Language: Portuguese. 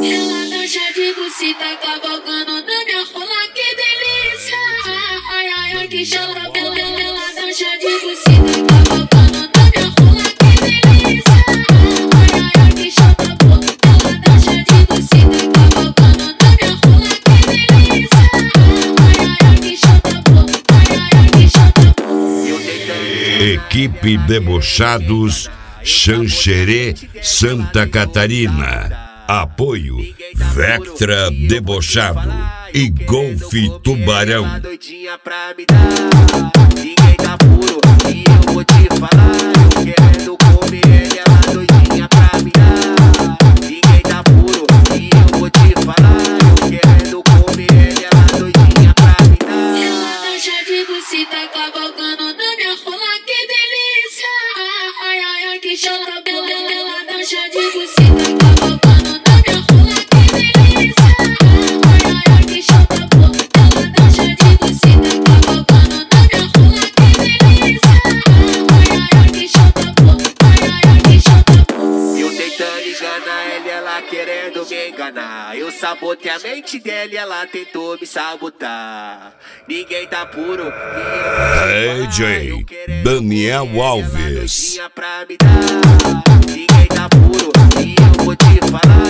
Ela dança de buceta, cavalgando na minha rola, que delícia. Ai, ai, ai, que chata boa. Ela dança de buceta, cavalgando na minha rola, que delícia. Ai, ai, ai, que chata boa. Ela dança de buceta, cavalgando na minha rola, que delícia. Ai, ai, ai, que chata boa. Ai, ai, ai, que chata boa. Equipe Debochados, Xanxerê, Santa Catarina. Apoio Vectra Debochado e Golfe Tubarão. Doidinha pra me dar, ninguém tá puro e eu vou te falar. Eu querendo comer ela doidinha pra me dar, ninguém tá puro e eu vou te falar. Eu querendo comer ela doidinha pra me dar. Ela dança de buceta, cavalgando na minha rola, que delícia. Ai, ai, ai, que chata boa. Ela dança de buceta, cavalgando na minha rola, que delícia. Ai, ai, ai, que chata boa. Ela dança de buceta, cavalgando na minha rola, que delícia. Ai, ai, ai, que chata boa. Ai, ai, ai, que chata boa. Eu tentando enganar ela querendo me enganar. Eu sabotei a mente dela e ela tentou me sabotar. Ninguém tá puro DJ Daniel Alves. pra me dar. Ninguém tá puro e eu vou te falar.